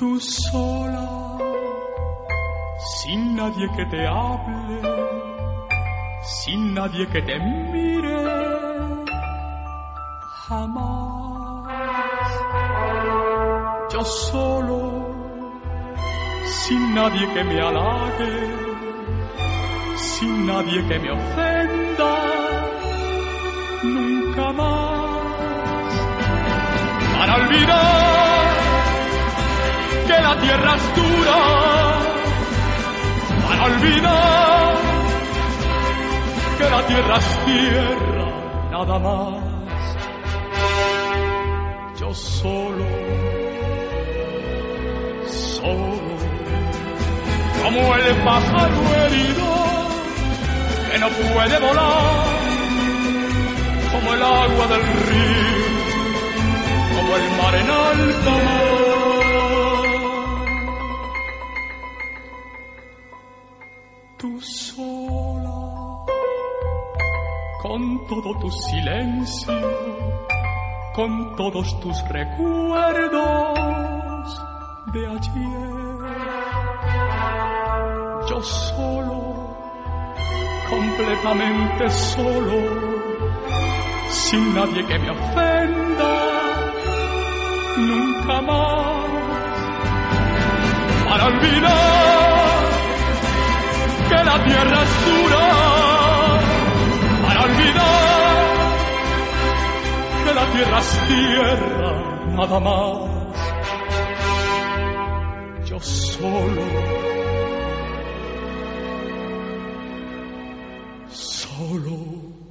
Tú sola, sin nadie que te hable, sin nadie que te mire, jamás. Yo solo, sin nadie que me halague, sin nadie que me ofenda, nunca más. Para olvidar que la tierra es dura, para olvidar que la tierra es tierra, nada más. Yo solo, como el pájaro herido que no puede volar, como el agua del río, como el mar en alta mar. Tú sola, con todo tu silencio, con todos tus recuerdos de ayer. Yo solo, completamente solo, sin nadie que me ofenda, nunca más. Para olvidar que la tierra es dura, para olvidar que la tierra es tierra, nada más. Yo solo, solo.